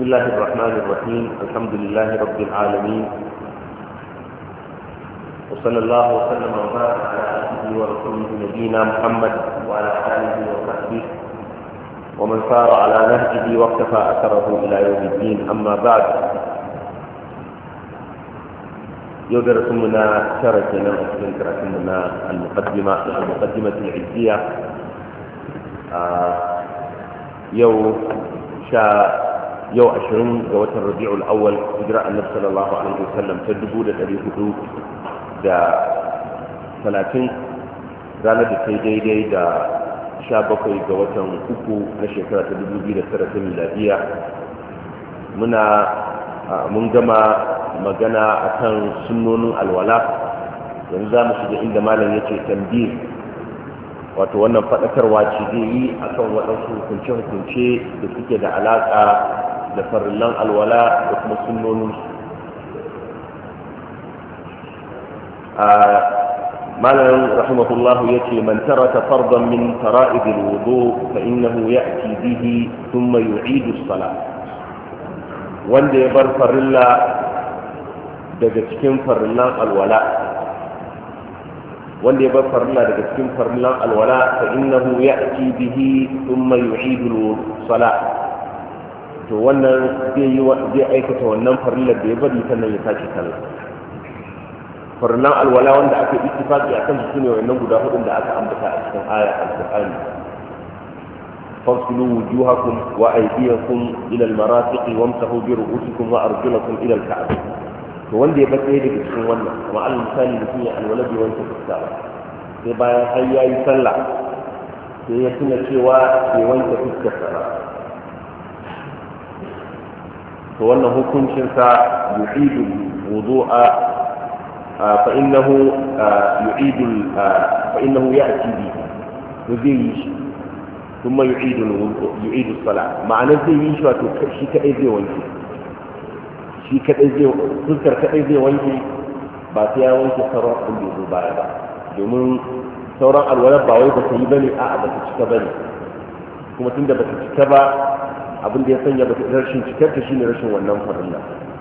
الله الرحمن الرحيم. الحمد لله رب العالمين، وصلى الله وسلم وبارك على عبده ورسوله نبينا محمد وعلى اله وصحبه ومن سار على نهجه واقتفى اثره الى يوم الدين. اما بعد، يودر ثمنا شركنا وذكر ثمنا المقدمة العزية. yau 20 ga watan Rabi'ul Awwal hijira Annabi sallallahu alaihi wasallam ta 1430, ranar da ta daidai da 17 ga watan uku na shekara ta 2009 ta miladiya. Mun gama magana akan sunnonin alwala. Yanzu za mu shiga inda malam yace tambih, wato wannan faɗakarwa ce zai yi akan waɗansu hukunce-hukunce da suke da alaƙa da farillan alwala da kuma sunnonin. malam rahimahullahu yace man taraka fardan min fara'id alwudu fa innahu ya'ti bihi thumma yu'idu as-salat. Wanda ya bar farilla daga cikin farillan alwala, fa innahu ya'ti bihi thumma yu'idu salat. To wannan zai aikata wannan farillar da ya bari sannan ya sake sallah. Farillan alwala wanda aka ittifaqi akan su ne wannan guda hudun da aka ambata a cikin aya al-Qur'ani: faslu wujuhakum wa aydiyakum ila al-marafiqi wamsahu bi ru'usikum wa arjulakum ila al-ka'bah. To wanda ya bar ɗaya daga cikin wannan, kuma al-misali mutum ya alwala bai wanke fuska ba, sai bayan har ya yi sallah sai ya tuna cewa bai wanke fuskarsa ba, to wannan hukuncinsa yu'idu wudu'a fa innahu ya'ti bi, to zai yi shi kuma yu'idu salat. ma'ana zai yi shi wato shi kadai zai wanke, fuskar kadai zai wanke, ba sai ya wanke sauran abin da ya zo baya ba, domin sauran alwalar ba wai ba ta yi bane, a'a ba ta cika bane, kuma tunda ba ta cika ba, abin da ya sanya ba ta rashin cikar ta shine rashin wannan farilla.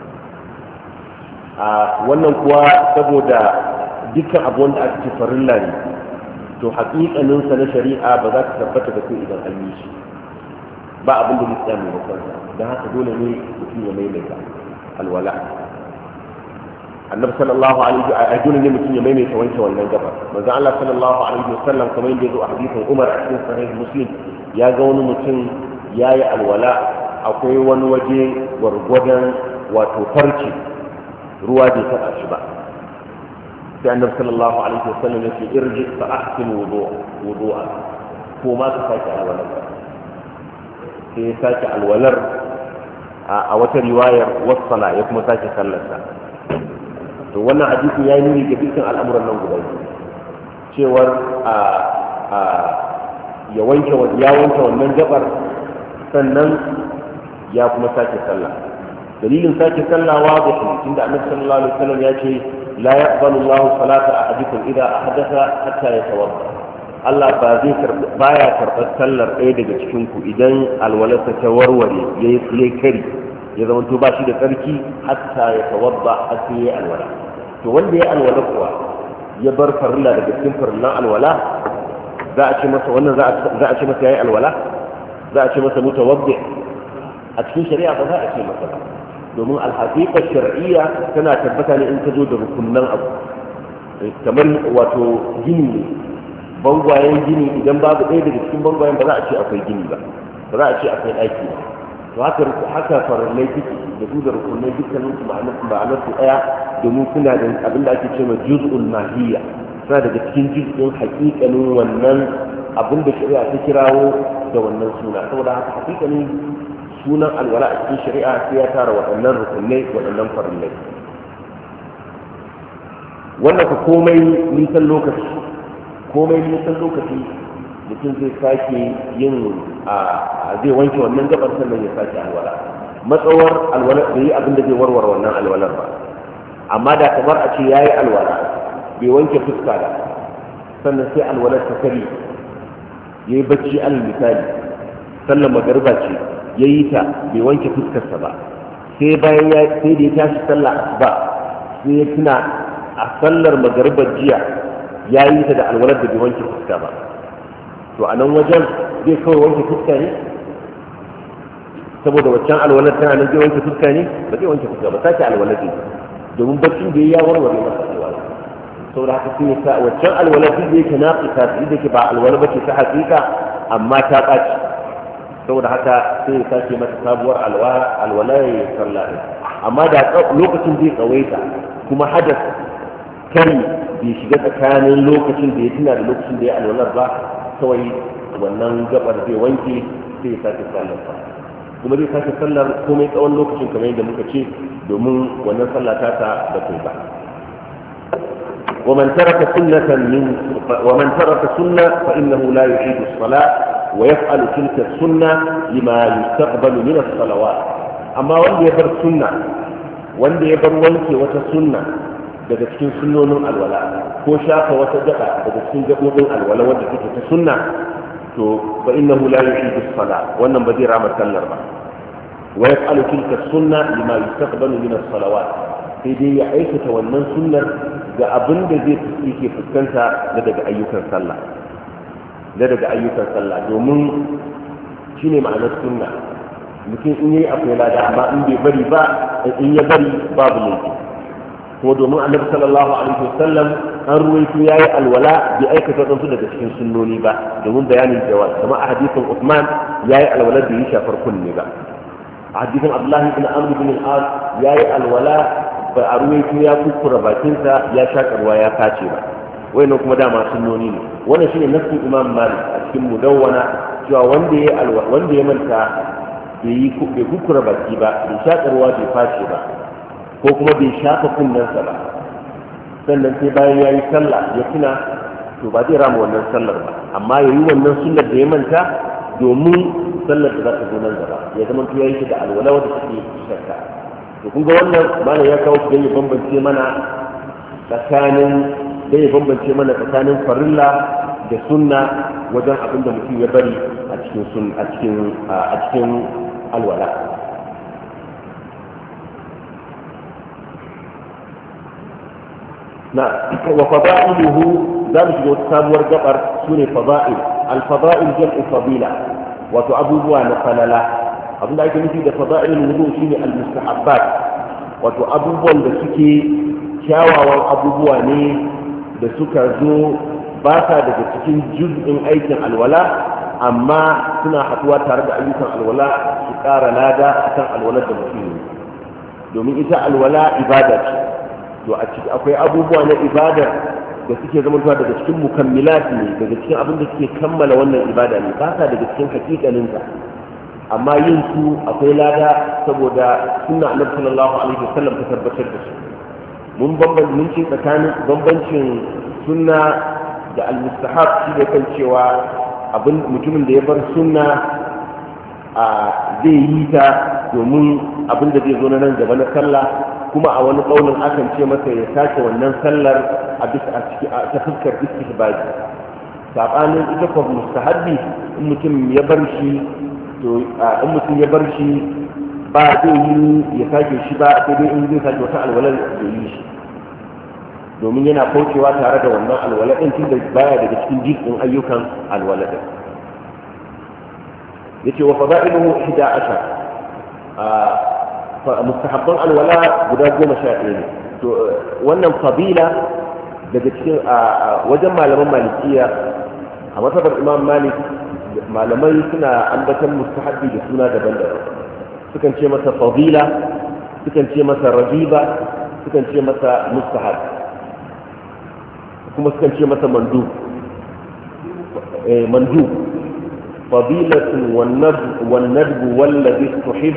Wannan kuwa saboda dukkan abu wanda aka ce farilla ne, to haƙiƙanin sa na shari'a ba za ta tabbata da kai idan an yi shi ba, abin da zai mai makonsa. don haka dole ne mutum ya maimaita alwala. Annabi sallallahu alaihi wa sallam ne mutum ya maimaita wanke wannan gaba. Manzo Allah sallallahu alaihi wa sallam, kamar yadda yazo a hadisin Umar a cikin sahih Muslim, ya ga wani mutum yayi alwala, akwai wani waje gwargwadon wato farci ruwa bai taɓa shi ba, sai Annabi sallallahu alaihi wa sallam ya ce irji fa ahsin wudu'a, ko ma ka sake alwalar. sai ya sake alwalar a wata riwayar wassala, ya kuma sake sallarsa. to wannan hadisi ya yi nuni ga dukkan al'amuran nan guda biyu, cewar ya wanke wannan gabar, sannan ya kuma sake sallah. dalilin sake sallah wadihi, inda Annabi sallallahu alaihi wasallam ya ce la yaqbalu Allahu salata ahadikum idha ahdatha hatta yatawadda. Allah baya karɓar sallar ɗaya daga cikin ku idan alwalarsa ta warware, yayi kari, ya zama to ba shi da tsarki, hatta ya tawadda, har sai ya alwala. to wanda ya alwala kuwa ya bar farilla daga cikin farillan alwala, za a ce masa wannan za a ce masa yayi alwala, za a ce masa mutawaddi? a cikin shari'a ba za a ce masa ba, domin alhaqiqa shar'iyya tana tabbata ne in ta zo da rukunnan abu. kamar wato gini ne, bangwayen gini, idan babu ɗaya daga cikin bangwayen ba za a ce akwai gini ba, ba za a ce akwai ɗaki ba. to haka farillai suke da su da rukunai dukkanin su ma'anar su ɗaya, domin suna da abin da ake cewa juz'ul mahiyya, suna daga cikin juz'in haƙiƙanin wannan abin da shari'a ta kirawo da wannan suna. saboda haka haƙiƙanin sunan alwala a cikin shari'a sai ya tara waɗannan rukunai, waɗannan farillai. wannan ka komai nisan lokaci mutum zai sake yin zai wanke wannan gabar, sannan ya sake alwala, matsawar alwala bai yi abin da zai warware wannan alwalar ba. amma da kamar a ce yayi alwala bai wanke fuska da, sannan sai alwalar ta kare, yayi bacci alal misali, sallar magariba ce yayi ta bai wanke fuskarsa ba sai bayan sai da ya tashi sallah asuba sai ya tuna a sallar magaribar jiya ya yi ta da alwalar da bai wanke fuska ba, to a nan wajen zai kawai wanke fuska ne saboda waccan alwalar tana nan zai wanke fuska ne ba zai wanke fuska ba sake alwalar ne domin baccin da ya warware masa alwala saboda haka sai ya sa waccan alwalar da yake naqisa da ke ba alwala bace ta hakika amma ta ɓaci saboda haka sai ya sake mata sabuwar alwala ya sallah amma da lokacin zai tsawaita kuma hadas kari bai shiga tsakanin lokacin da ya tuna da lokacin da ya alwalar ba kawai wannan gabar zai wanke sai ya sake sallar ba kuma zai sake sallar komai tsawon lokacin kamar yadda muka ce domin wannan sallah ta da kai ba ومن ترك سنة فإنه لا يعيد الصلاة ويفعل تلك السنة لما يستقبل من الصلوات أما وان يبر سنة وان يبر وانك وتسنة daga cikin sunnonin alwala ko shafa wata gaba daga cikin gabobin alwala wanda take ta sunna to fa innahu la yuhidu as-salat wannan ba zai rama sallar ba wa yaf'alu tilka sunna lima yustaqbalu min as-salawat sai dai ya aikata wannan sunnar ga abin da zai yake fuskanta na daga ayyukan sallah domin shine ma'anar sunna mutum in yayi akwai lada amma in bai bari ba in ya bari babu laifi ko domin annabi sallallahu alaihi wasallam an ruwaito yayi alwala bai aikata wadansu daga cikin sunnoni ba domin bayanin jawaz kamar a hadisin Uthman yayi alwala da yi shafar kunne ba a hadisin Abdullah ibn Amr ibn al-As yayi alwala ba a ruwaito ya kuskura bakinsa ya shaƙa ruwa ya kace ba wayannan kuma dama sunnoni ne wannan shine nafsin Imam Malik a cikin mudawwana cewa wanda ya manta bai kuskura baki ba bai shaƙa ruwa bai face ba ko kuma bai shafa kunnensa ba sannan sai bayan ya yi sallah ya tuna to ba zai rama wannan sallar ba amma ya yi wannan sunnar da ya manta domin sallar da za ta zo nan gaba ya zama to ya yi shi da alwala wanda take shakka to kun ga wannan malam ya kawo shi ya bambance mana tsakanin farilla da sunna wajen abin da mutum ya bari a cikin alwala. na wa fada'iluhu za mu shiga wata sabuwar gabar su ne fada'il al-fada'il jam'u fadila wato abubuwa na falala abinda ake nufi da fada'il wudu shine al-mustahabbat wato abubuwan da suke kyawawan abubuwa ne da suka zo ba sa daga cikin juz'in aikin alwala amma suna haɗuwa tare da ayyukan alwala su ƙara lada akan alwalar da mutum domin ita alwala ibada ce to a ciki akwai abubuwa na ibada da suke zamantowa daga cikin mukammilat ne daga cikin abin da suke kammala wannan ibada ne ba sa daga cikin hakikaninta amma yin su akwai lada saboda sunna annabi sallallahu alaihi wasallam ta tabbatar da su mun ce tsakanin bambancin sunna da al-mustahab shi da kan cewa abin mutumin da ya bar sunna zai yi ta domin abin da zai zo na nan gaba na sallah kuma a wani ƙaunin akan ce masa ya sake wannan sallar ta fuskar istihbabi sabanin ita ko mustahabbi in mutum ya bar shi ba zai yi ya sake shi ba sai dai in zai sake wata alwalar da yi shi domin yana kaucewa tare da wannan alwala din tun da baya daga cikin jikin ayyukan alwala din yace wa fada'iluhu 11 mustahabban alwala guda 11 ne to wannan fadila daga cikin wajen malaman malikiya a matsabar imam malik malamai suna ambatan mustahabbi da suna daban-daban sukan ce masa fadila sukan ce masa rajiba sukan ce masa mustahab kuma sukan ce masa mandub fadilatun wan nadbu wallazi tuhib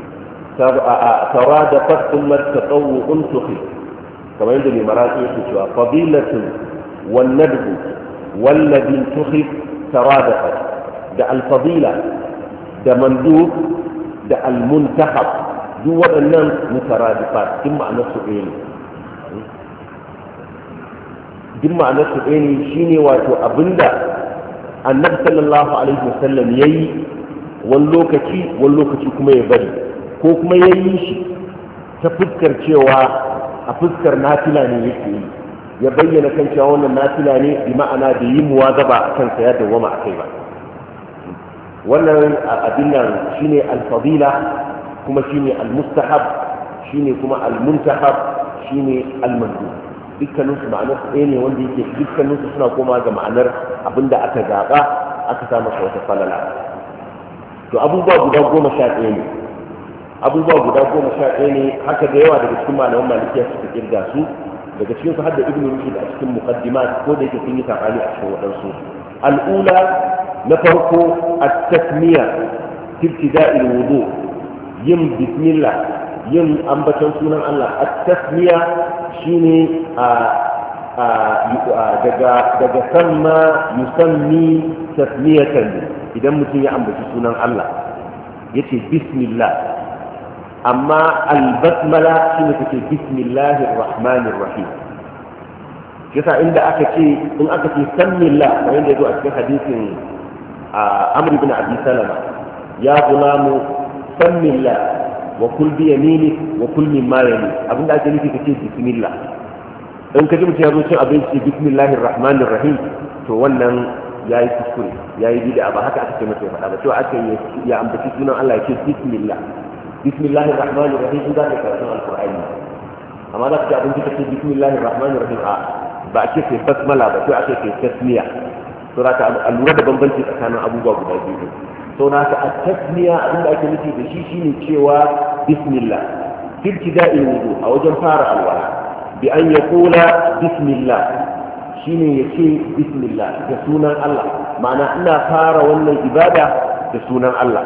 ترادفت ثم التطوع انتخب كما يندل المراتب يقول فضيلة والندب والذي انتخب ترادفت ده الفضيلة ده مندوب ده المنتخب دو ودنان مترادفات ثم معنى سؤالي ثم معنى سؤالي شيني واتو أبندا النبي صلى الله عليه وسلم يي wani lokaci kuma ya bari ko kuma ya yi shi ta fuskar cewa a fuskar nafila ne yake yi ya bayyana kan cewa wannan nafila ne bi ma'ana da yi muwazaba a kansa ya dawwama a kai ba wannan abin nan shine al-fadila kuma shine al-mustahab shine kuma al-muntahab shine al-mandub dukkanin su ma'anar ɗaya ne wanda yake dukkanin su suna koma ga ma'anar abinda aka zaɓa aka sa masa wata falala to abubuwa guda 11 ne haka da yawa daga cikin malaman malikiya suka kirga su daga cikin su har da ibnu rushd a cikin muqaddimat ko da yake sun yi sabani a cikin wadansu al'ula na farko at-tasmiya fi ibtida'il wudu yin bismillah yin ambaton sunan Allah at-tasmiya shine daga samma yusammi tasmiyatan idan mutum ya ambaci sunan Allah yace bismillah amma al-basmala shine take bismillahir rahmanir rahim yasa inda aka ce in aka ce sammillah kamar yadda yazo a cikin hadisin Amr ibn Abi Salama ya gulamu sammillah wa kul bi yaminik wa kul mimma yaminik abinda ake nufi kace bismillah in kaji mutum ya zo cin abinci bismillahir rahmanir rahim to wannan yayi kuskure yayi bid'a ba haka aka ce masa faɗa ba to aka ya ambaci sunan Allah ya ce bismillah bismillahir rahmanir rahim in za ka karanta alqur'ani amma za ka ji abinci kace bismillahir rahmanir rahim ba a ce kai basmala ba to a ce kai tasmiya to za ka lura da bambanci tsakanin abubuwa guda biyu to na ka tasmiya abinda ake nufi da shi shine cewa bismillah fi ibtida'il wudu a wajen fara alwala bi an yaqula bismillah shine yace bismillah da sunan Allah ma'ana ina fara wannan ibada da sunan Allah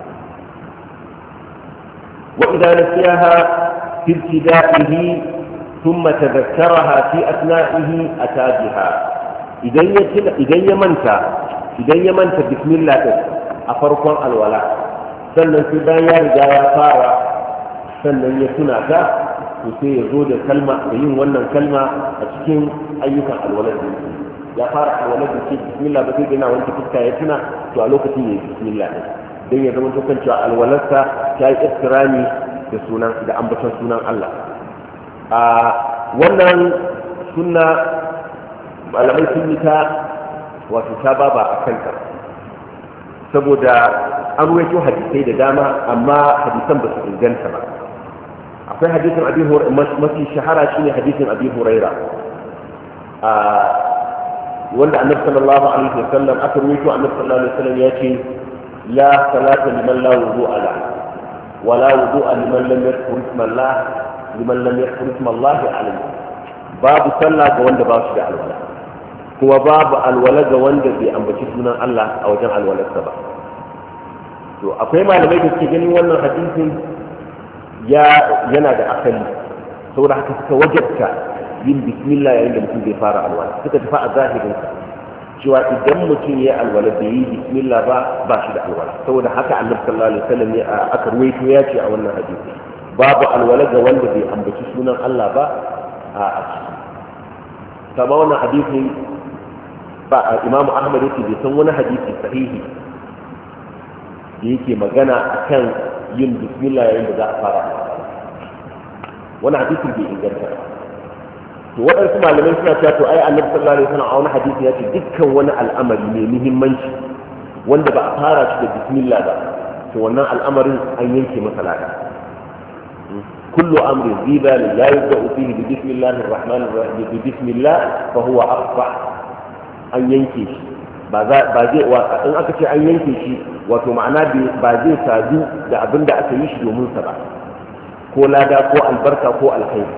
wa idza nasiyaha fi ibtida'ihi thumma tadhakkaraha fi asna'ihi atabiha idan ya manta bismillah din a farkon alwala sannan sai bayan ya riga ya fara sannan ya tuna ta to sai ya zo da kalma da yin wannan kalma a cikin ayyukan alwalar da yake ya fara alwalar da ke bismillah ba sai yana wanke fuska ya tuna to a lokacin ya yi bismillah din dan ya zama kan cewa alwalarsa ta yi istirani da sunan da ambaton sunan Allah a wannan sunna malamai sun yi ta wato ta baba a kanta saboda an ruwaito hadisai da dama amma hadisan ba su inganta ba akwai hadisin abi mafi shahara shine hadisin abi huraira wanda annabi sallallahu alaihi wasallam aka ruwaito annabi sallallahu alaihi wasallam ya ce la salata liman la wudu'a la wa la wudu'a liman lam yadhkur isma Allah liman lam yadhkur isma Allah alaihi babu sallah ga wanda ba shi da alwala kuma babu alwala ga wanda bai ambaci sunan Allah a wajen alwalarsa ba to akwai malamai da suke ganin wannan hadisin yana da asali saboda haka suka wajabta yin bismillah yayin da mutum bai fara alwala suka tafi a zahirinsa cewa idan mutum ya alwala bai yi bismillah ba shi da alwala saboda haka annabi sallallahu alaihi wasallam ya aka ruwaito ya ce a wannan hadisi babu alwala ga wanda bai ambaci sunan Allah ba a ciki kama wannan hadisi ba imamu ahmad yake bai san wani hadisi sahihi da yake magana akan yin bismillah yayin da za a fara wani hadisin bai inganta ba to waɗansu malamai suna cewa to ai annabi sallallahu alaihi wasallam a wani hadisi ya ce dukkan wani al'amari mai muhimmanci wanda ba a fara shi da bismillah ba to wannan al'amarin an yanke masa lada kullu amrin zibal la yabda'u fihi bi bismillahir rahmanir rahim bi bismillah fa huwa aqfa an yanke shi ba zai in aka ce an yanke shi wato ma'ana ba zai sadu da abin da aka yi shi domin sa ba ko lada ko albarka ko alkhairi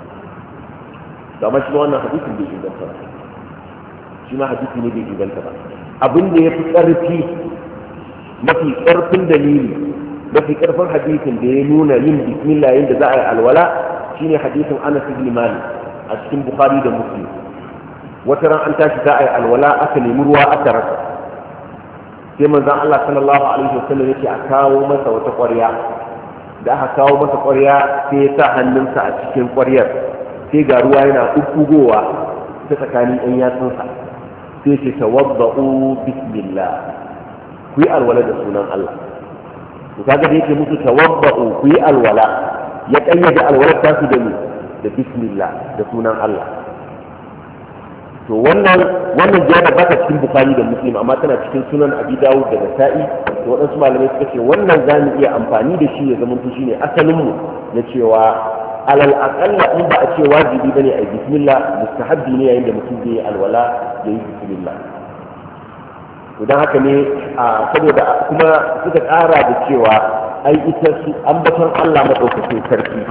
to amma shi wannan hadisin bai inganta ba shi ma hadisi ne bai inganta ba abin da ya fi ƙarfi mafi ƙarfin dalili mafi ƙarfin hadisin da ya nuna yin bismillah yayin da za a yi alwala shine hadisin Anas ibn Malik a cikin Bukhari da Muslim wata ran an tashi za a yi alwala aka nemi ruwa aka rasa sai manzon Allah sallallahu alaihi wasallam yake a kawo masa wata ƙwarya da aka kawo masa ƙwarya sai ya sa hannunsa a cikin ƙwaryar sai ga ruwa yana ɓuɓɓugowa ta tsakanin ɗan yatsunsa sai ce tawadda'u bismillah ku yi alwala da sunan Allah. to kaga da yake musu tawabba'u ku yi alwala, ya kayyade alwala ta su da ni da bismillah da sunan Allah. to wannan jihar ba ta cikin Bukhari da Muslim, amma tana cikin sunan Abi Dawud da Nasa'i. to waɗansu malamai suka ce wannan za mu iya amfani da shi ya zama shine asalin mu na cewa alal aqalla in ba a ce wajibi bane a bismillah, mustahabbi ne yayin da mutum zai yi alwala ya yi bismillah. to dan haka ne saboda kuma suka ƙara da cewa ai ita su ambaton Allah madaukakin sarki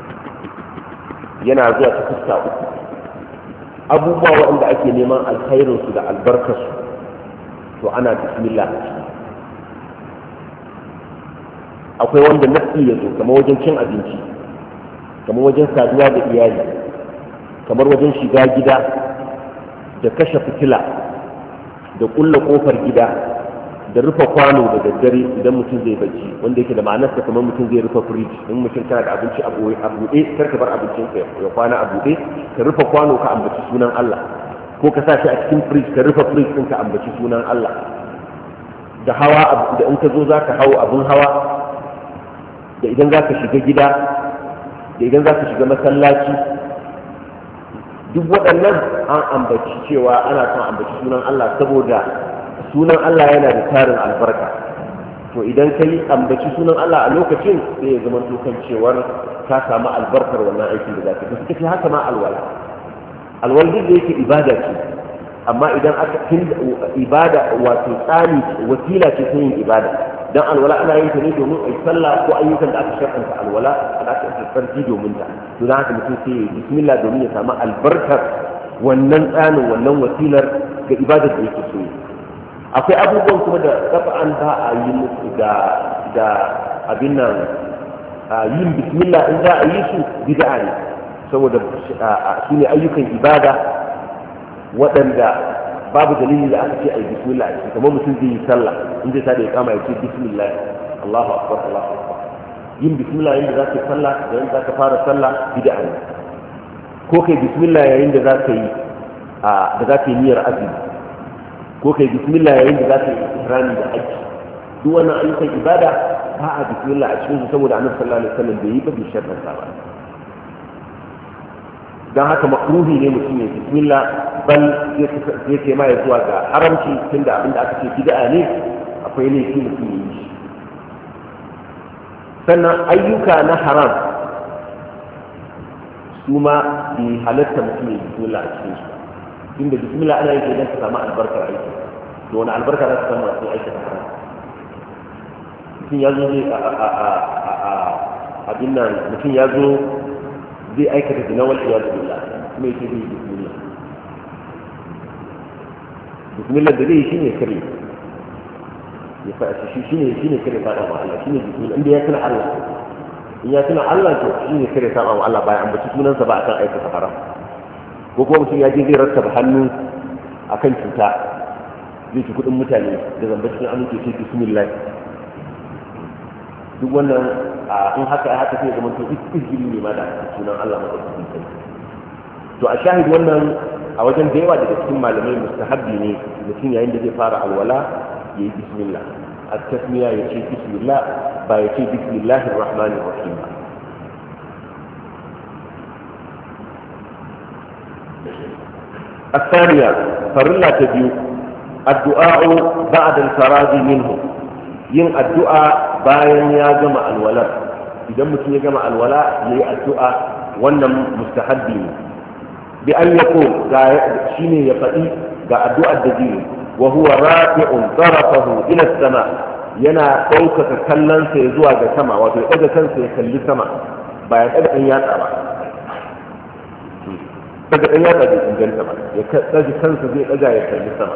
yana zuwa ta fuska uku. abubuwa waɗanda ake neman alkhairin su da albarkarsu to ana bismillah. akwai wanda nafsi ya zo kamar wajen cin abinci, kamar wajen saduwa da iyali, kamar wajen shiga gida da kashe fitila da kulla kofar gida da rufe kwano da daddare idan mutum zai bacci, wanda yake da ma'anarsa kamar mutum zai rufe firiji. in mutum kana da abinci a buɗe kar ka bar abincin ka ya kwana a buɗe, ka rufe kwano ka ambaci sunan Allah, ko ka sa shi a cikin firij ka rufe firij ɗin ka ambaci sunan Allah. da hawa da in ka zo za ka hau abin hawa, da idan za ka shiga gida, da idan za ka shiga masallaci, duk waɗannan an ambaci cewa ana son ambaci sunan Allah, saboda sunan Allah yana da tarin albarka. to idan ka yi ambaci sunan Allah a lokacin sai ya zama kan cewar ka samu albarkar wannan aikin da za ka yi. suka haka ma alwala duk da yake ibada ce, amma idan aka ibada wato tsani wasila ce ta yin ibada. dan alwala ana yin ta ne domin ai sallah ko ayyukan da aka shar'anta alwala da aka tsarki domin ta. to dan haka mutum sai ya bismillah domin ya samu albarkar wannan tsanin, wannan wasilar ga ibadar da yake so. akwai abubuwan kuma da kafa'an ba a yi musu da abin nan yin bismillah in za a yi su bid'a ne, saboda su ne ayyukan ibada waɗanda babu dalili da aka ce a yi bismillah a ciki. kamar mutum zai yi sallah in zai tada ya kama ya ce bismillah, Allahu akbar, Allahu akbar. yin bismillah yayin da za ka yi sallah, yayin da za ka fara sallah bid'a ne. ko kai bismillah yayin da za ka yi niyyar azumi, ko kai bismillah yayin da za ka yi ihrami da haji. duk wannan ayyukan ibada ba a bismillah a cikin su, saboda annabi sallallahu alaihi wasallam bai yi ba bi shartan sa ba. dan haka makruhi ne mutum ya bismillah, bal zai kai ma ya zuwa ga haramci, tunda abinda aka ce bid'a ne akwai laifi mutum ya yi shi. sannan ayyuka na haram su ma bai halatta mutum ya bismillah a cikin su, inda bismillah ana yi don ka samu albarkar aiki. to wani albarka za ka samu a cikin aikin haram? mutum ya zo zai abin nan, mutum ya zo zai aikata zina wal iyadu billah, kuma yake zai bismillah. bismillah da zai shine kare ya fa shine kare fada ma Allah, shine bismillah inda ya tuna Allah. in ya tuna Allah to shine kare saba ma Allah bayan ambaci sunansa ba akan aikata haram. ko kuma mutum ya je zai rattaba hannu akan cuta, zai ci kudin mutane da zamba cikin amince ce bismillah. duk wannan in haka sai zama to izgili ne ma da sunan Allah madaukakin sarki. to a shahid wannan a wajen da yawa daga cikin malamai mustahabbi ne mutum yayin da zai fara alwala ya yi bismillah. at-tasmiya ya ce bismillah, ba ya ce bismillahir rahmanir rahim ba. الثانية فرلا تبيو الدعاء بعد الفراغ منه. yin addu'a bayan ya gama alwala. idan mutum ya gama alwala ya yi addu'a, wannan mustahabbi ne. bi an yaqul shine ya faɗi ga addu'ar da zai, wa huwa rafi'un tarafahu ila sama, yana ɗaukaka kallonsa ya zuwa ga sama, wato ya ɗaga kansa ya kalli sama, ba ya ɗaga ɗan yatsa ba. daga ɗan yatsa bai inganta ba, ya ɗaga kansa zai ɗaga ya kalli sama.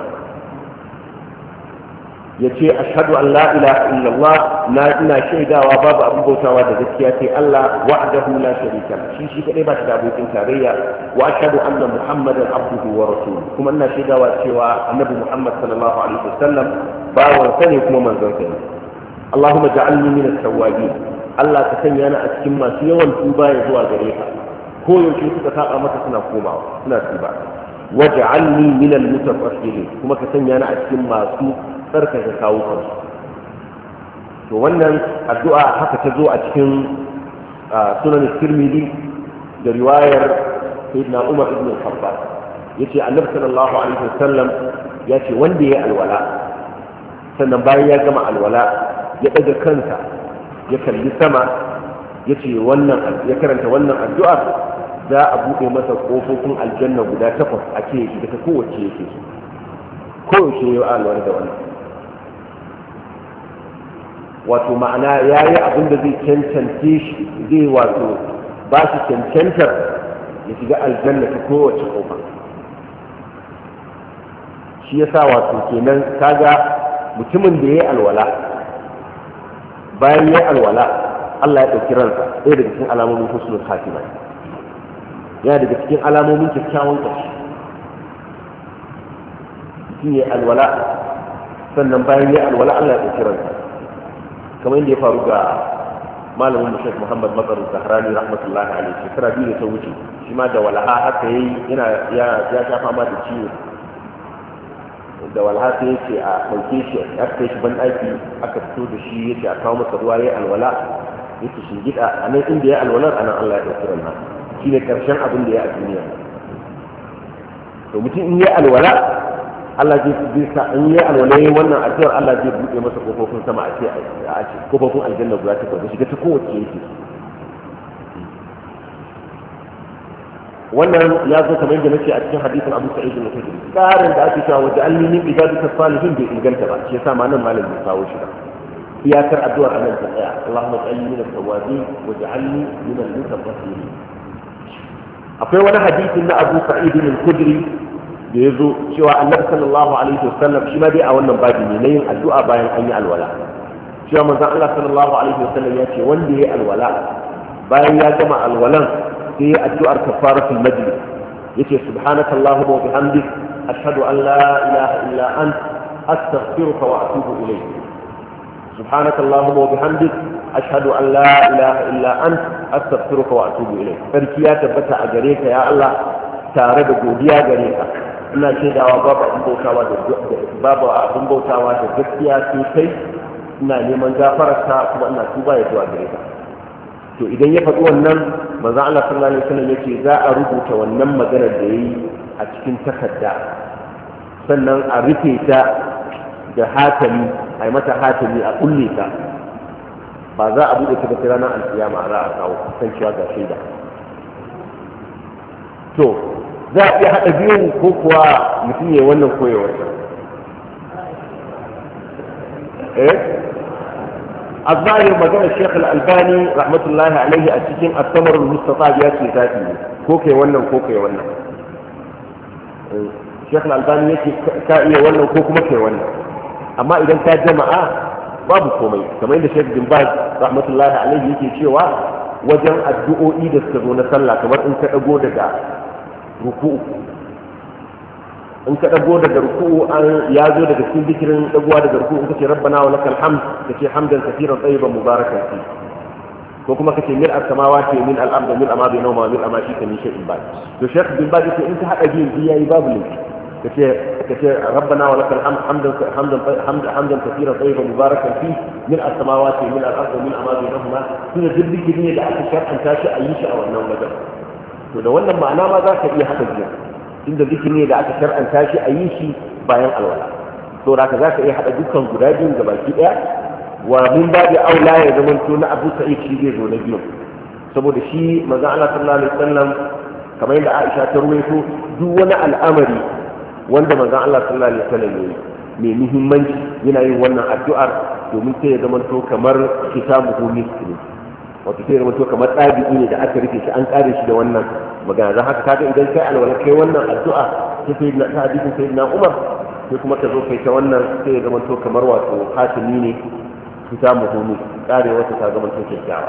ya ce ashhadu an la ilaha illallah, ina shaidawa babu abin bautawa da gaskiya sai Allah wahdahu la sharika lahu, shi kadai ba shi da abokin tarayya. wa ashhadu anna muhammadan abduhu wa rasuluhu, kuma ina shaidawa cewa annabi muhammad sallallahu alaihi wasallam bawan sa ne kuma manzon sa ne. Allahumma ja'alni min at-tawwabin, Allah ka sanya ni a cikin masu yawan tuba ya zuwa gare ka, ko yaushe suka saba maka suna komawa suna tuba. waj'alni min al-mutatahhirin, kuma ka sanya ni a cikin masu tsarkake kawukansu. To wannan addu'a haka ta zo a cikin sunan Tirmidhi da riwayar sayyidina Umar ibn al-Khattab, yace annabi sallallahu alaihi wasallam yace wanda ya alwala sannan bayan ya gama alwala ya daga kansa ya kalli sama yace wannan ya karanta wannan addu'ar za a buɗe masa ƙofofin aljanna guda 8 a ce ita ta kowace yake kowace ya alwala da wannan, wato ma'ana ya yi abin da zai cancance shi, zai wato ba shi cancantar ya shiga aljanna ta kowace ƙofa. Shi ya sa wato kenan kaga mutumin da ya yi alwala bayan ya yi alwala Allah ya ɗauki ransa, ɗaya daga cikin alamomin husnul khatima, yana daga cikin alamomin kyakkyawan ƙarshe. Mutum ya yi alwala sannan bayan ya yi alwala Allah ya ɗauki ransa, kamar yadda ya faru ga malamin mu Sheikh Muhammad Matsar Zahrani rahmatullahi alaihi, shekara 2 da ta wuce, shi ma da walaha haka yayi ya sha fama da ciwo da walaha sai yace a dauke shi aka kai shi ban daki aka fito da shi yace a kawo masa ruwa yayi alwala yace shi gida a nan inda ya alwalar anan Allah ya dauki ranna, shine karshen abin da ya a duniya. To mutum in ya alwala Allah zai sa in yi alwalai wannan addu'ar Allah zai buɗe masa kofofin sama a ce kofofin aljanna guda 8 da shiga ta kowace yake. Wannan ya zo kamar yadda nake a cikin hadisin Abu Sa'id al-Khudri, tsarin da ake cewa wajen alli min ibadika salihin bai inganta ba, shi yasa ma nan malam bai kawo shi ba. Iyakar addu'ar anan ta tsaya, Allahumma ij'alni min at-tawwabin waj'alni min al-mutatahhirin. Akwai wani hadisin na Abu Sa'id al-Khudri da ya zo cewa annabi sallallahu alaihi wasallam shi ma dai a wannan babi ne na yin addu'a bayan an yi alwala, cewa manzon Allah sallallahu alaihi wasallam ya ce wanda ya alwala bayan ya gama alwalan sai ya addu'ar kafaratul majlis, yace subhanakallahumma wa bihamdik ashhadu an la ilaha illa ant astaghfiruka wa atubu ilayk. Subhanakallahumma wa bihamdik ashhadu an la ilaha illa ant astaghfiruka wa atubu ilayk. Sarki ya tabbata a gare ka ya Allah tare da godiya gare ka, ina shaidawa babu abin bautawa da gaskiya sai kai, ina neman gafararka kuma ina tuba ya zuwa gare ka. To idan ya faɗi wannan manzo Allah sallallahu alaihi wasallam yace za a rubuta wannan maganar da yayi a cikin takarda, sannan a rufe ta da hatami, a yi mata hatami a kulle ta, ba za a buɗe ta da ranar alkiyama a ra'a kawo kan cewa ga shaida. To za a iya haɗa biyun ko kuwa mutum ya yi wannan koyewar? الظاهر مجال الشيخ الألباني رحمة الله عليه أتكين الثمر المستطاب ياتي ذاتي كوكي ونن كوكي ونن. الشيخ الألباني ياتي كائية ونن كوكو مكي ونن. أما إذا كان جماعة babu komai, kamar yadda Sheikh bin Baz rahmatullahi alaihi yake cewa wajen addu'o'i da suka zo na sallah, kamar in ka dago daga ruku'u, in ka dago daga ruku'u an ya zo daga cikin zikirin dagowa daga ruku'u in kace rabbana wa lakal hamd kace hamdan kathiran tayyiban mubarakan fi, ko kuma kace mil as-samawati min al-ard min ma bainahuma min ma shika min shay'in ba'd. To Sheikh bin Baz yace in ka hada biyu yayi babu laifi, kace rabbana wa lakal hamd hamdan kathiran tayyiban mubarakan fi min as-samawati min al-ard min ma bainahuma, kuma zikiri ne da aka shar'anta shi a yi shi a wannan wajen. To da wannan ma'ana ma za ka iya hada biyu, inda zikiri ne da aka shar'anta shi a yi shi bayan alwala. To da ka za ka iya hada dukkan guda biyun gabaki daya, wa min babi aula ya zama to na Abu Sa'id shi zai zo na biyu, saboda shi manzon Allah sallallahu alaihi wasallam kamar yadda Aisha ta ruwaito duk wani al'amari wanda manzon Allah sallallahu alaihi wasallam yayi mai muhimmanci yana yin wannan addu'ar domin sai ya zama to kamar kitabuhu miskin, wato sai ya zama to kamar ɗabi'i ne da aka rufe shi an kare shi da wannan magana. Don haka kaga idan kai alwala kai wannan addu'a sai na ta hadisin sayyidina Umar, sai kuma ka zo kai ta wannan sai ya zama to kamar wato hatimi ne kitabuhu miskin, kare wata ta zama to kyakkyawa.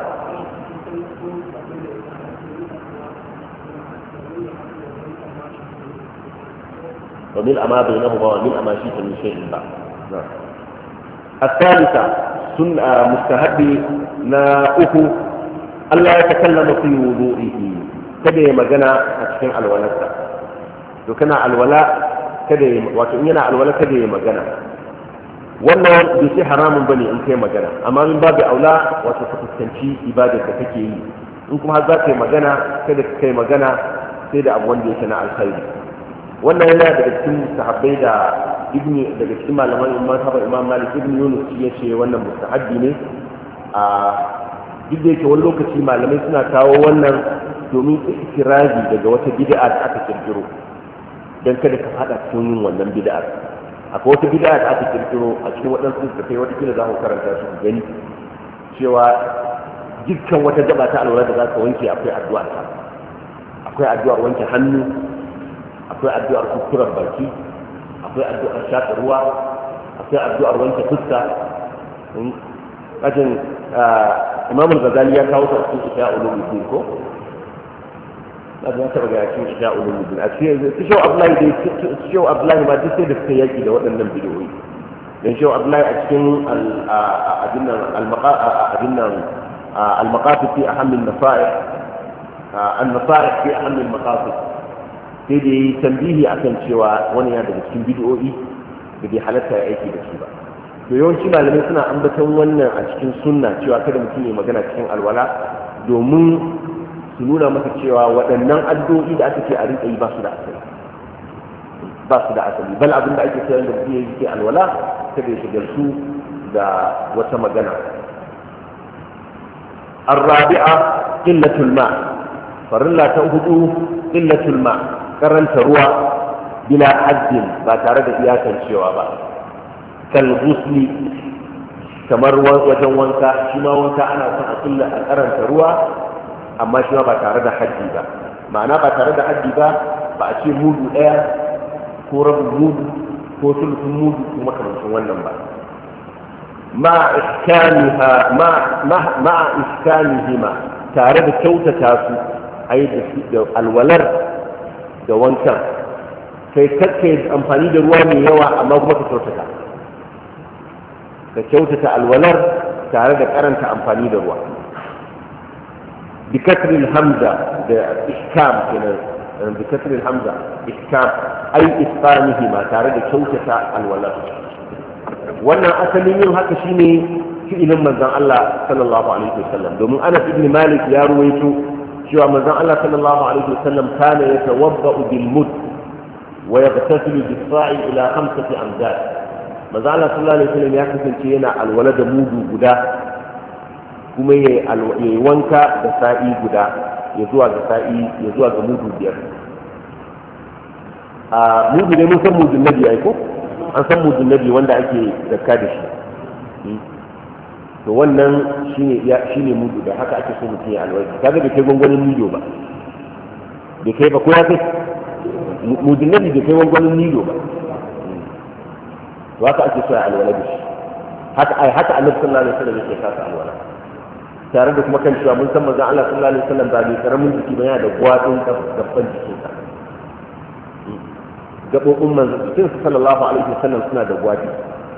وملء ما بينهما وملء ما شئت من شيء بعد. الثالثة سنة مستحب ناؤه ألا يتكلم في وضوئه، كده مجنى أتكلم على الولاء، لو كان على الولاء كده وكأننا على الولاء كده مجنى wannan bai ce haramun bane in kai magana, amma min babu aula wato ka fuskanci ibadar da kake yi. In kuma har za ka yi magana kada ka kai magana sai da abu wanda yake na alkhairi. Wannan yana daga cikin sahabbai da daga cikin malaman imam Malik ibn Yunus ya ce wannan mustahabbi ne. A duk da yake wani lokaci malamai suna kawo wannan domin ikirazi daga wata bid'a da aka kirkiro dan kada ka fada cikin yin wannan bid'a. Akwai wata bid'a da aka kirkiro a cikin waɗansu da kai wata kila za ku karanta su ku gani cewa dukkan wata gaba ta alwala da za ka wanke akwai addu'a ta, akwai addu'ar wanke hannu, akwai addu'ar kuskuren baki, akwai addu'ar shaƙa ruwa, akwai addu'ar wanke fuska. Kajin Imam al-Ghazali ya kawo ta cikin Ihya Ulumuddin ko? Na ga ta ga cikin Ihya Ulumuddin. A cikin Shehu Abdullahi ma duk sai da suka yaki da waɗannan bidiyoyi. Dan Shehu Abdullahi a cikin al-maqasid fi aham an-nasa'ih an-nasa'ih fi aham al-maqasid. Sai da yi tambihi akan cewa wani ya daga cikin bidiyoyi da bai halatta ya aiki da su ba. To yawanci malamai suna ambaton wannan a cikin sunna cewa kada mutum ya magana cikin alwala domin su nuna masa cewa waɗannan addu'o'i da aka ce a rinka yi ba su da asali, ba su da asali. Bal abin da ake sayar da mutum ya yi ke alwala kada ya shigar su da wata magana. Ar-rabi'a qillatul ma, farilla ta hudu qillatul ma, karanta ruwa bila haddin ba tare da iyakancewa ba. Kalgusli kamar wajen wanka, shi ma wanka ana son a kulla a karanta ruwa amma shi ma ba tare da haddi ba. Ma'ana ba tare da haddi ba, ba a ce mudu ɗaya ko rabin mudu ko sulhun mudu ko makamancin wannan ba. ma'a iskanihima tare da kyautata su ai da alwalar da wankan, kai kakkai amfani da ruwa mai yawa amma kuma ka kyautata. Ka kyautata alwalar tare da karanta amfani da ruwa. Bi kasril hamza da ihkam kenan, bi kasril hamza ihkam ai isfanihi ma tare da kyautata alwalar. Wannan asalin yin haka shine fi'ilin manzon Allah sallallahu alaihi wasallam, domin Anas ibn Malik ya ruwaito cewa manzon Allah sallallahu alaihi wasallam kana yatawaddau bil mud wa yaghtasilu bis sa'i ila 5 amdad. Manzo Allah sallallahu alaihi wasallam ya kasance yana alwala da mudu guda kuma yayi wanka da sa'i guda ya zuwa ga mudu biyar. A mudu ne mun san mudun nabi ai ko an san mudun nabi wanda ake zakka da shi, to wannan shine mudu da haka ake so mutum ya alwala. Kaga bai kai gwangwanin nido ba, bai kai ba ko ya kai mudun nabi bai kai gwangwanin nido ba. To haka ake so ya alwala da shi, haka Annabi sallallahu alaihi wasallam yake kasa alwala, tare da kuma kan cewa mun san manzon Allah sallallahu alaihi wasallam ba mai karamin jiki ba, yana da gwadin gaban jikinsa. Gabobin manzon sallallahu alaihi wasallam suna da gwadi.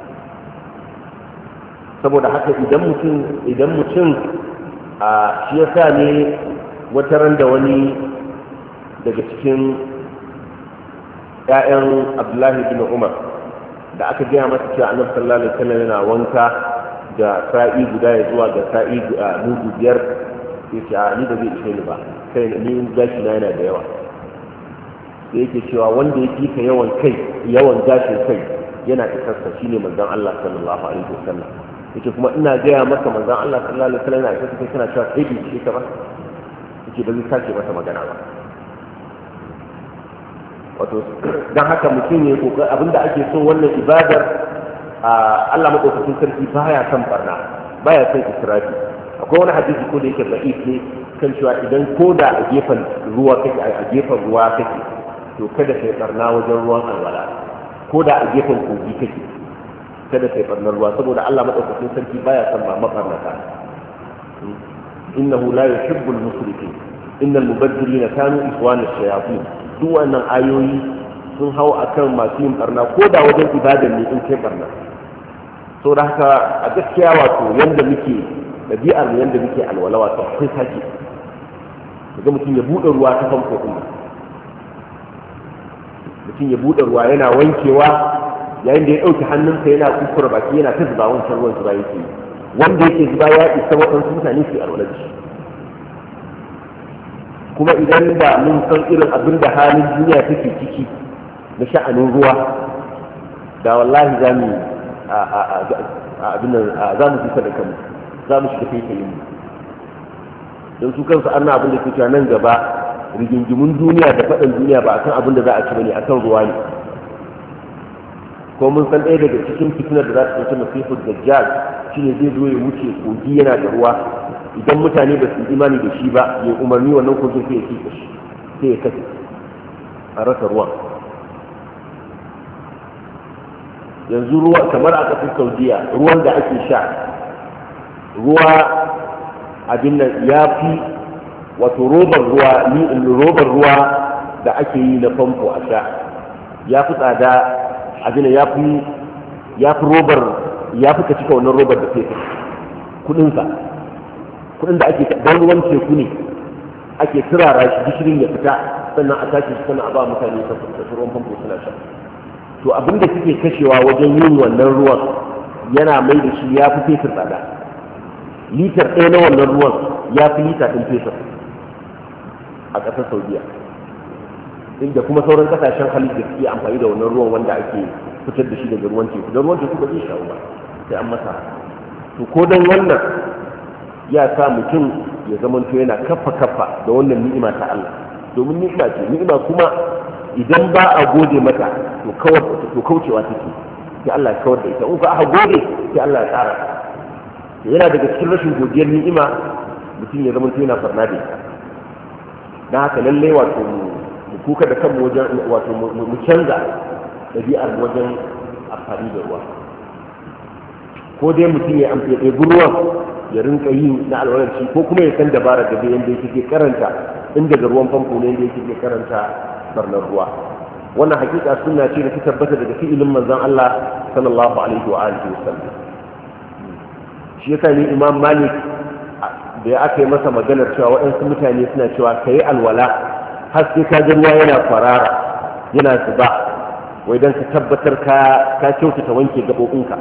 Saboda haka idan mutum a shi yasa ne wata ran da wani daga cikin ƴaƴan Abdullahi bin Umar da aka gaya masa cewa Annabi sallallahu alaihi wasallam yana wanka da sa'i guda ya zuwa ga sa'i mudu biyar, ya ce ni da zai ishe ni ba, kai ni gashi na yana da yawa. Da yake cewa wanda ya fika yawan gashin kai yana isarsa shine manzon Allah sallallahu alaihi wasallam. Yake kuma ina gaya maka manzon Allah sallallahu alaihi wasallam yana isarsa kai kana cewa kai bai ishe ka ba, yake ba zai sake masa magana ba. Wato don haka mutum ne ko abinda ake so wannan ibadar Allah madaukakin sarki baya son barna, baya son israfi. Akwai wani hadisi ko da yake da'if ne kan cewa idan ko da a gefen ruwa kake to kada kai barna wajen ruwan alwala, ko da a gefen kogi kake kada kai barna ruwa, saboda Allah madaukakin sarki baya son mabarnata. Innahu la yuhibbul musrifin innal mubaddilina kanu ikhwana ash-shayatin. Duk wannan ayoyi sun hau akan masu yin barna ko da wajen ibadar ne in kai barna. So da haka a gaskiya wato yanda muke ɗabi'ar yanda muke alwala wato akwai sake ga mutum ya buɗe ruwa ta famfo ɗin, mutum ya buɗe ruwa yana wankewa yayin da ya ɗauki hannunsa yana kuskura baki yana ta zuba wancan ruwan zuba yake wanda yake zuba ya isa waɗansu mutane su alwala da shi. kuma idan da mun san irin abin da halin duniya take ciki na sha'anin ruwa da wallahi za mu za mu fita da kanmu za mu shiga kai mu don su kansu an abin da ke cewa nan gaba rigingimun duniya da faɗin duniya ba akan abin da za a ci bane akan ruwa ne. ko mun san ɗaya daga cikin fitinar da za ta ɗauki masifar dajjal shine zai zo ya wuce kogi yana da ruwa idan mutane ba su imani da shi ba ya umarni wannan kogin sai ya kika shi sai ya kace a rasa ruwan. yanzu ruwa kamar a ƙasar saudiya ruwan da ake sha ruwa abin nan ya fi wato robar ruwa da ake yi na famfo a sha ya fi tsada abin ya fi robar ya fi ka cika wannan robar da fetur kudin da ake don ruwan teku ne ake turara shi gishirin ya fita sannan a tashi shi sannan a ba mutane ta ruwan famfo suna sha. to abinda suke kashewa wajen yin wannan ruwan yana mai da shi ya fi fetur tsada. litar ɗaya na wannan ruwan ya fi lita ɗin fetur a ƙasar saudiya inda kuma sauran ƙasashen halin da suke amfani da wannan ruwan wanda ake fitar da shi daga ruwan teku don ruwan teku ba zai shawo ba sai an masa. to ko don wannan ya sa mutum ya zamanto yana kafa da wannan ni'ima ta Allah domin ni'ima ce ni'ima kuma idan ba a gode mata to kaucewa take sai Allah ya kawar da ita in ka aka gode sai Allah ya tsara. yana daga cikin rashin godiyar ni'ima mutum ya zamanto yana farna da ita. dan haka lallai wato mu kuka da kanmu wajen wato mu canza ɗabi'ar wajen amfani da ruwa. ko dai mutum ya amfani da ruwan ya rinka yin na alwalarci ko kuma ya san dabara da yanda yake karanta in daga ruwan famfo ne yanda yake karanta barnar ruwa. wannan hakika sunna ce da ta tabbata daga fi'ilin manzon Allah sallallahu alaihi wa alihi wasallam. shi yasa ne Imam Malik da ya aka yi masa maganar cewa waɗansu mutane suna cewa kai alwala har sai ka ga ruwa yana farara yana zuba wai dan ka tabbatar ka kyautata wanke gabobinka.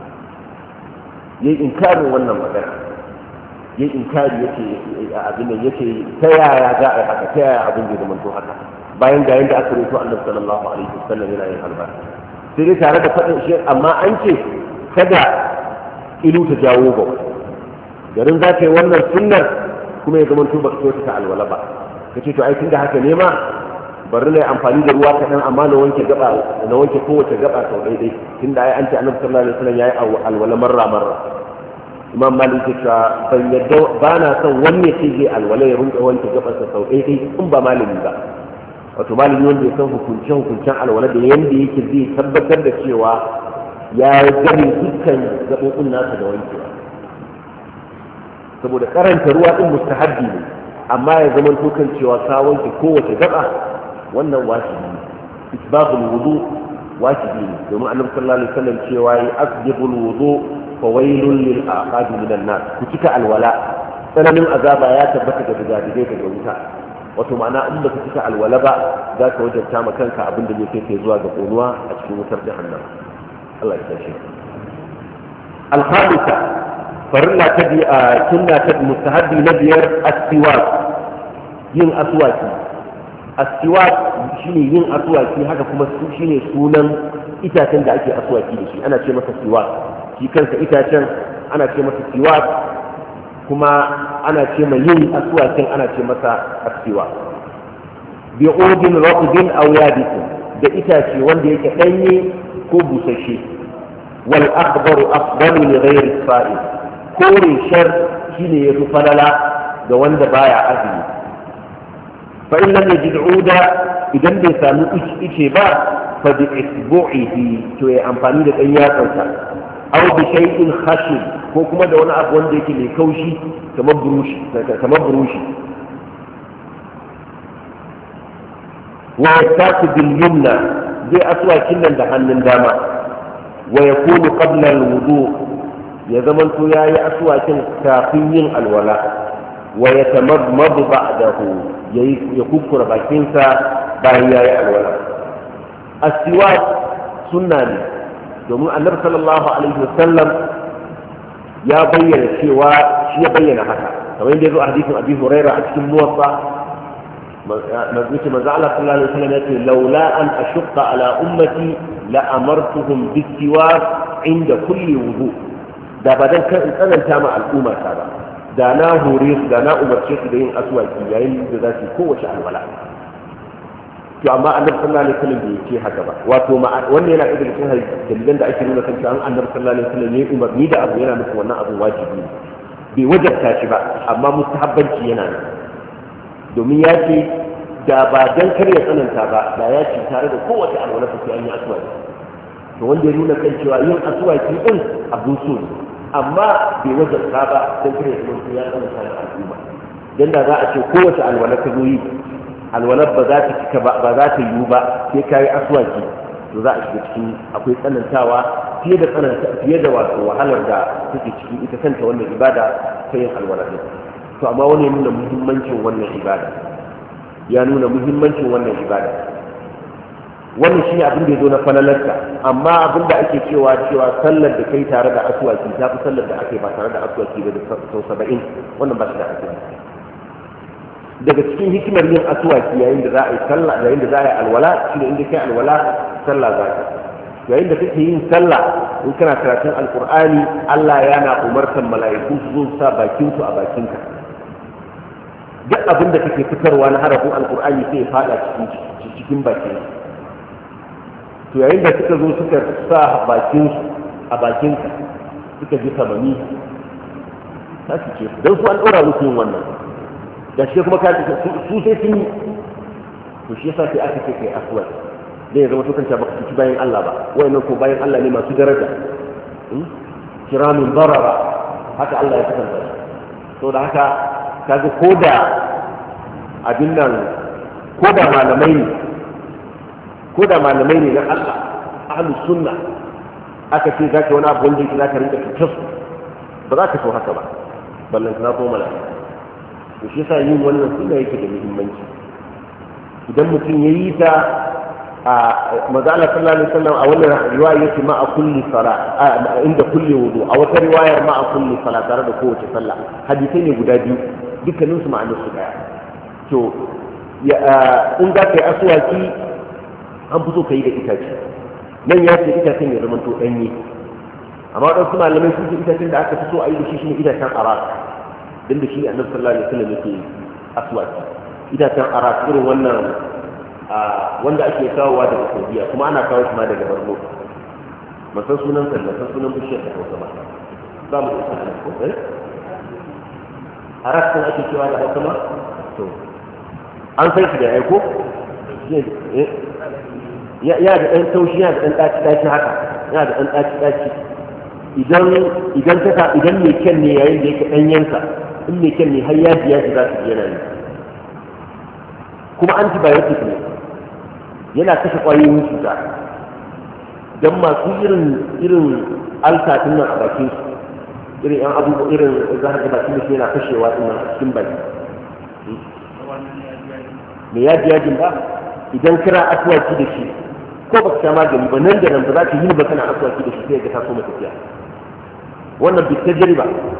ya yi inkarin wannan magana ya yi inkari yake abin nan yake ta yaya za a yi haka ta yaya abin zai zamanto haka bayan ga yadda aka rubuta annabi sallallahu alaihi wasallam yana yin albarka sai dai tare da faɗin shi amma an ce kada ilu ta jawo ba garin za ka yi wannan sunnar kuma ya zamanto ba ka kyautata alwala ba ka ce to ai tun da haka ne ma bari na yi amfani da ruwa kaɗan amma na wanke kowace gaba sau daidai tun da ai an ce annabi sallallahu alaihi wasallam ya yi alwala marra imam malik ya cewa ban yadda ba na son wanne ce zai alwala ya rinka wanke gabarsa sau daidai in ba malami ba wato malami wanda ya san hukuncen alwala da yanda yake zai tabbatar da cewa ya gani dukkan gaɓoɓin nasa da wankewa saboda karanta ruwa din mustahabbi ne amma ya zama kan cewa ka wanke kowace gaba wannan wajibi ne. isbabul wudu wajibi ne domin annabi sallallahu alaihi wasallam cewa yi asbabul wudu fa wailul lil aqab minan nas ku cika alwala tsananin azaba ya tabbata da digadigai daga wuta wato ma'ana in baka cika alwala ba za ka wajabta ma kanka abin da zai kai zuwa ga konuwa a cikin wutar jahannam Allah ya tashi al-khamisa farilla ta bi a sunna ta mustahabbi na biyar as-siwak yin aswaki as-siwak shine yin aswaki haka kuma shine sunan itacen da ake aswaki da shi ana ce masa siwak shi kansa itacen ana ce masa siwak kuma ana ce mai yin aswakin ana ce masa as-siwak bi udin raqdin aw yabisin da itace wanda yake danye ko busasshe wal akhbaru afdalu li ghayri as-sa'id kore shar shine yafi falala ga wanda baya azumi fa in lam yajid uda idan bai samu ice ba fa bi isbu'ihi to ya amfani da dan yatsansa aw bi shay'in khashib ko kuma da wani abu wanda yake mai kaushi kamar burushi wa yastaku bil yumna zai aswakin nan da hannun dama wa yakunu qabla al wudu ya zamanto yayi aswakin kafin yin alwala wa yatamadmadu ba'dahu ya kukkura bakinsa bayan yayi alwala as-siwak sunna ne domin annabi sallallahu alaihi wasallam ya bayyana cewa shi ya bayyana haka kamar yadda ya zo a hadisin abi huraira a cikin muwaffa manzo Allah sallallahu alaihi wasallam yace laula an ashqa ala ummati la amartuhum bis-siwak inda kulli wudu da ba dan kan tsananta ma al'umma ta ba da na hore su da na umarce su da yin aswaki yayin da za su kowace alwala to amma annabi sallallahu alaihi wasallam bai ce haka ba wato wannan yana daga cikin dalilan da ake nuna kan cewa annabi sallallahu alaihi wasallam ya umarni da abu yana nufin wannan abu wajibi ne bai wajabta shi ba amma mustahabbanci yana nan domin ya ce da ba dan kar ya tsananta ba da ya ce tare da kowace alwala sai an yi aswaki to wanda ya nuna kan cewa yin aswaki din abu so ne amma bai wajabta ba dan kar ya tsananta da al'umma dan da za a ce kowace alwala ka zo yi alwalar ba za ta cika ba za ta yiwu ba sai ka yi aswaki to za a shiga cikin akwai tsanantawa fiye da wato wahalar da take cikin ita kanta wannan ibada ta yin alwala din to amma wani ya nuna muhimmancin wannan ibada wannan shine abin da ya zo na falalarta amma abin da ake cewa sallar da kai tare da aswaki ta fi sallar da ake ba tare da aswaki da sau 70 wannan ba shi da asali daga cikin hikimar yin aswaki yayin da za a yi sallah yayin da za a yi alwala shine inda kai alwala sallah za ka yayin da kake yin sallah in kana karatun alqur'ani Allah yana umartan mala'iku su zo sa bakin su a bakinka duk abin da kake fitarwa na harafin alqur'ani sai ya fada cikin bakin to yayin da suka zo suka sa bakin su a bakinka suka ji kamani ta su ce don su an ɗora musu yin wannan da shi kuma ka su sai sun yi to shi yasa sai aka ce kai aswad dai ya zama to kanta baka ci bayan Allah ba wayannan ko bayan Allah ne masu daraja kiramin barara haka Allah ya kasance to da haka kaga koda abin nan koda malamai ne na Allah ahlus sunna aka ce zaka wani abu wanda yake zaka rinka cutar ba za ka so haka ba ballan kana ko malaka to shi yasa yin wannan sunna yake da muhimmanci idan mutum ya yi ta a mazala sallallahu alaihi wasallam a wannan riwaya yake ma a kulli sala inda kulli wudu a wata riwayar ma a kulli sala tare da kowace sallah hadisai ne guda biyu dukkanin su ma'anar su daya to in za ka yi aswaki an fito ka yi da itace nan ya ce itacen ya zama to ɗanye amma waɗansu malamai sun ce itacen da aka fi so a yi da shi shine itacen arak din da shi annabi sallallahu alaihi wasallam yake aswaki itacen arak irin wannan wanda ake kawowa daga Saudiya kuma ana kawo shi ma daga Borno masan sunan bishiyar da Hausa ba za mu isa ana ko arak sun ake cewa da Hausa ma to an san shi da aiko ya da ɗan taushi ya da ɗan ɗaci haka ya da ɗan ɗaci idan mai kyan ne yayin da yake ɗanyensa in mai kyan ne har yaji za su yana ne kuma antibiotic ne yana kashe ƙwayoyin cuta don masu irin alka din nan a bakin su irin yan abubuwa irin zahar da bakin da yana kashewa din nan a cikin baki mai yajin ba idan kira aswaki da shi ko baka sha magani ba nan da nan ba za ka yi ba kana aswaki da shi sai ka taso tafiya wannan bi tajriba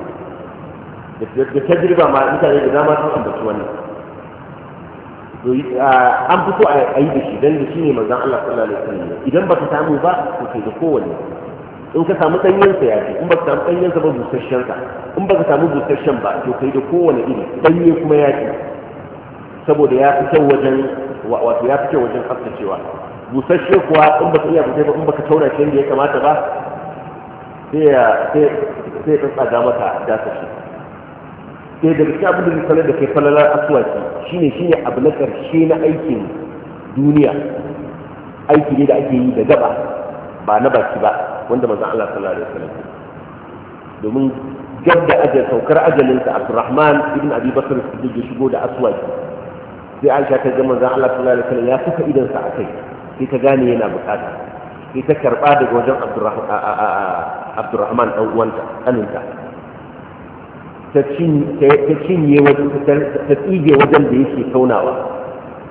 da tajriba ma mutane da dama sun ambaci wannan to an fito a yi da shi dan da shi ne manzon Allah sallallahu alaihi wasallam idan baka samu ba to kai da kowanne in ka samu danyen sa ya ce in baka samu danyen sa ba busasshen sa in baka samu busasshen ba to kai da kowanne iri danye kuma ya ce saboda ya fi kyau wajen wato ya fi kyau wajen tsaftacewa busasshe kuwa in baka iya busai ba in baka tauna shi yadda ya kamata ba sai ya tsaga maka dasa shi sai da gaske abin da zai sanar da kai falalar aswaki shine abu na ƙarshe na aikin duniya aiki ne da ake yi da gaba ba na baki ba wanda manzon Allah sallallahu alaihi wasallam domin gab da saukar ajalinsa Abdurrahman ibn Abi Bakr Siddiq ya shigo da aswaki sai Aisha ta ga manzon Allah sallallahu alaihi wasallam ya saka idan sa akai sai ta gane yana bukata sai ta karba daga wajen Abdurrahman dan uwanta kaninta ta cinye wajen ta tsige wajen da yake taunawa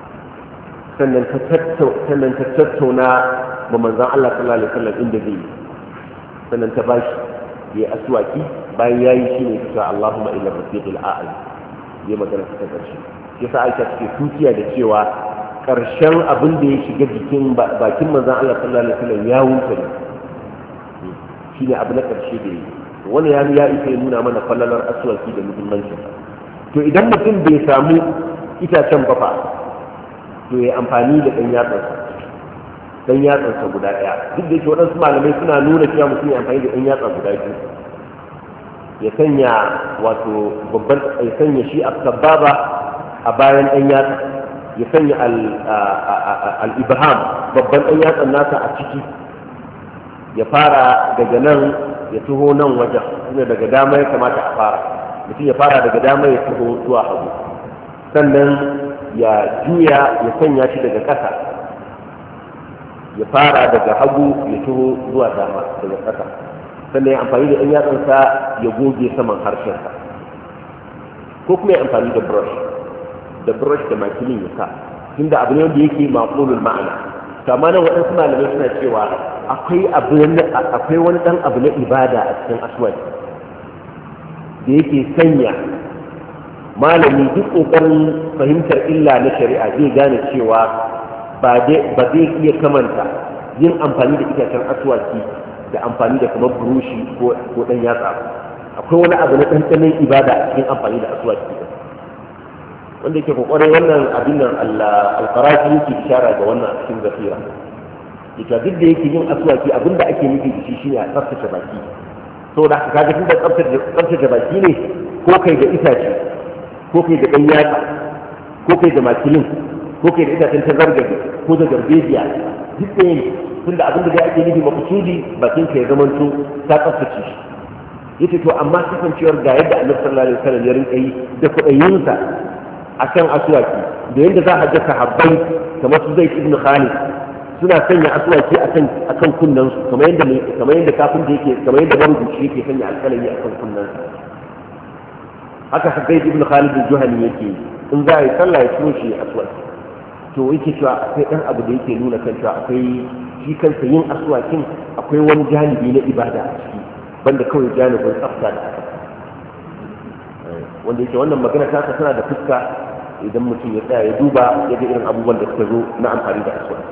sannan ta tattauna ma manzon Allah sallallahu alaihi wasallam inda zai sannan ta bashi ya aswaki bayan yayi shine ta Allahumma ila rafiqil a'la ya magana ta karshe yasa Aisha take tukiya da cewa karshen abin da ya shiga jikin bakin manzon Allah sallallahu alaihi wasallam ya wuce shine abu na karshe da yi wannan ya isa ya nuna mana fallalar aswaki da muhimmanci to idan mutum bai samu itacen ba fa to ya amfani da dan yatsansa guda ɗaya duk da yake waɗansu malamai suna nuna cewa mutum ya amfani da dan yatsa guda biyu ya sanya wato babban ya sanya shi a sababa a bayan dan yatsa ya sanya al-ibham babban dan yatsan nasa a ciki ya fara daga nan ya taho nan wajen inda daga dama ya kamata a fara mutum ya fara daga dama ya taho zuwa hagu sannan ya juya ya sanya shi daga ƙasa ya fara daga hagu ya taho zuwa dama daga ƙasa sannan ya amfani da ɗan yatsansa ya goge saman harshensa ko kuma ya amfani da brush da makilin ya sa tunda abu ne wanda yake maqulul ma'ana amma nan waɗansu malamai suna cewa akwai wani ɗan abu na ibada a cikin aswaki da yake sanya malami duk ƙoƙarin fahimtar illa na shari'a zai gane cewa ba zai iya kamanta yin amfani da itacen aswaki da amfani da kamar burushi ko ɗan yatsa akwai wani abu na ɗanɗanon ibada a cikin amfani da aswaki wanda yake kokarin wannan abin nan al-Qarafi yake ishara ga wannan a cikin zafira ita duk da yake yin aswaki abinda ake nufi da shi shine a tsaftace baki saboda haka kaga tunda tsaftace baki ne ko kai da itace ko kai da yatsa ko kai da makilin ko kai da itacen ta zargaje ko da garbejiya duk da yin tunda abinda da ake nufi makusudi bakin ka ya zamanto ta tsaftace shi yace to amma kasancewar ga yadda Annabi sallallahu alaihi wasallam ya rinka yi da kuɗayinsa akan aswaki da yadda za a ga sahabbai kamar su Zaid ibn Khalid suna sanya aswaki akan kunnen su kamar yadda kafin da yake kamar yadda marubuci yake sanya alƙalami akan kunnen su haka Zaid ibn Khalid al-Juhani yake in za a yi sallah ya ciro shi aswaki to yake cewa akwai dan abu da yake nuna kan cewa akwai shi kansa yin aswakin akwai wani janibi na ibada a ciki banda kawai janibin tsafta da aka wanda yake wannan magana ta tana da fuska idan mutum ya tsaya ya duba ya ga irin abubuwan da suka zo na amfani da aswaki